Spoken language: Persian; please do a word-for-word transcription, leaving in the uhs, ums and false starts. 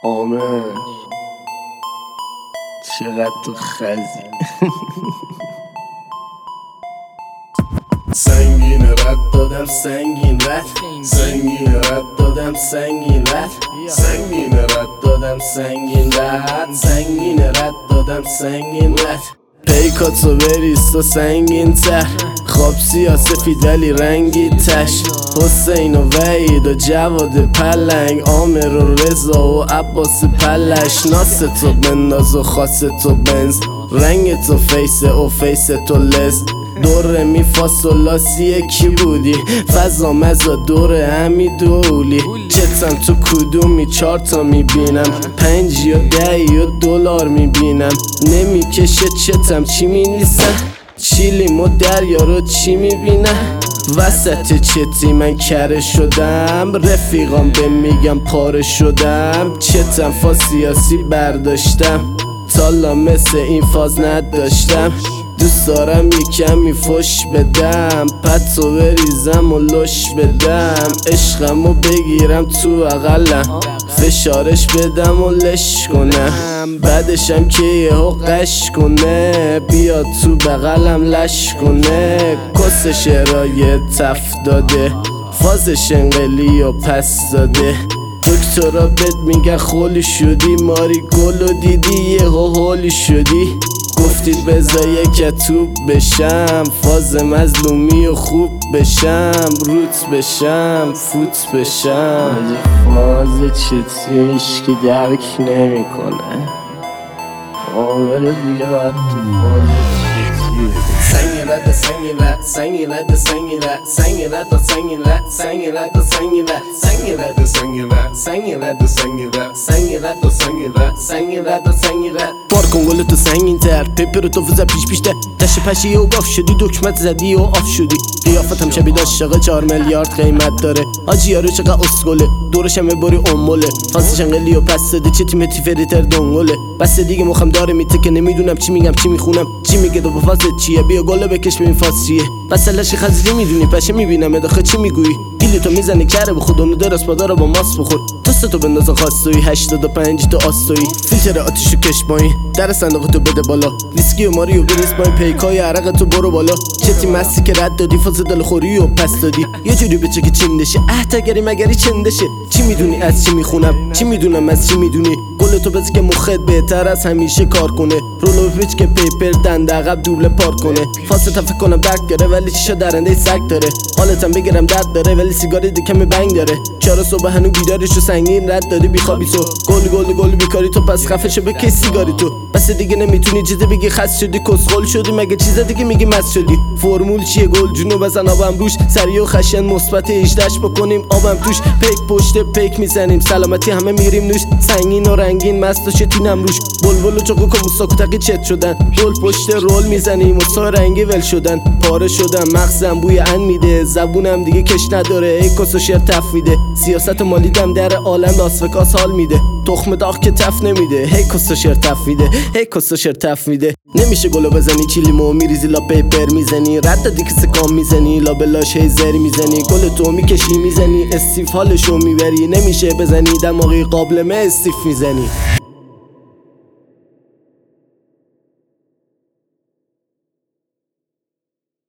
آمر چقدر تو خزی سنگین رد دادم سنگین رد سنگین رد دادم سنگین رد سنگین رد دادم سنگین رد سنگین رد دادم سنگین رد پیکاتو بریست و سنگین تر خواب سیاسفید ولی رنگی تش حسین و وحید و جواد پلنگ آمر و رضا و عباس پلش ناس تو بنداز و خاص تو بنز رنگ تو فیس و فیس تو لز دور می فاصلاسی کی بودی فضا مزا دور همی دولی چتم تو کدومی چار تا میبینم پنجی و دهی و دلار میبینم نمیکشه چتم چی مینویسم چیلیم و دریا رو چی میبینم وسط چتی من کره شدم رفیقام به میگم پاره شدم چتم فاز سیاسی برداشتم تالا مثل این فاز نداشتم دوست دارم یه کمی فش بدم پتو بریزم و لش بدم عشقمو بگیرم تو اقلم فشارش بدم و لش کنم بعدشم که یهو قش کنه بیاد تو بغلم لش کنه کس شرای تف داده فازش انقلی و پس داده دکترا بهت میگن خولی شدی ماری گلو دیدی یهو هولی شدی گفتید بذار یک توب بشم فاز مظلومی و خوب بشم روت بشم فوت بشم فاز چتیش که درک نمی کنه آمر بیاد تو فاز چتی سنگین رد سنگین رد سنگین رد سنگین رد سنگین رد سنگین رد سنگین رد سنگین رد سنگین رد سنگین رد سنگین رد سنگین رد سنگین رد سنگین رد سنگین رد سنگین رد بار کن گل تو سنگین تر پیپر تو فزا پیش پیش ده تش پشی و گاف شدی دکمت زدی و آف شدی قیافت هم شبیه عاشق چهار میلیارد قیمت داره آجی یارو چقدر اسکله دورش هم ببری اموله فازش انقلی و پس داده چه تیم تیفریتر دنگله بس دیگه مخم داره میته که نمیدونم چی میگم چی میخونم چی میگه تو فاز چیه بیا گل بکش ببین فاز چیه بس لشی خزری میدونی پشه میبینم داخل چی میگویی گیلی تو میزنی کره به خودونو درست پادارا با ماس بخور توست تو بنداز خواستوی هشتاد و پنج تو آستوی فیلتر آتیشو کش پایین در صندوق تو بده بالا ویسکی و ماریو بریز پایین پیکای عرق تو برو بالا چتی مستی که رد دادی فاز دلخوری و پس دادی یه جوری بچه که چندشه احتگری مگری چندشه چی میدونی از چی میخونم چی میدونم از چی میدونی گل تو بزی که مخت بهتر از همیشه کار کنه رولو پیچ که پیپر دنده عقب دوبله پارک کنه فاست فکر کنم درک گره ولی چیشا درنده سگ داره حالتم بگیرم درد داره ولی سیگاری دیگه بنگ داره چرا صبح هنو بیداریشو سنگین رد داری بیخوابی تو گل گل گل بیکاری تو پس خفشو بکی سیگاری تو بس دیگه نمیتونی چیزی بگی خس شدی کسخل شدی مگه چیز دیگه میگی مس شدی فرمول چیه گل جونو بزن آبم روش سریع و خشن مثبت هجدهش بکنیم آبم توش پیک پشت پیک میزنیم سلامتی همه میریم نوش سنگین و رنگین مست و شتینم روش بلبل و چوکو که موساکو چت شدن رول پشت رول میزنیم و سا رنگی ول شدن پاره شدن مغزم بوی ان میده زبونم دیگه کش نداره ای کس و شعر تف میده سیاست مالی دم در عالم لاس وگاس حال میده تخم داغ که تف نمیده هی کس و شعر تف میده هی کس و شعر تف میده نمیشه گلو بزنی چیلیمو میریزی لا پیپر میزنی رد دادی که سکام میزنی لا بلاش هی زری میزنی گل تو میکشی میزنی استیف حالشو میبری نمیشه بزنی دماغی قابلمه استیف میزنی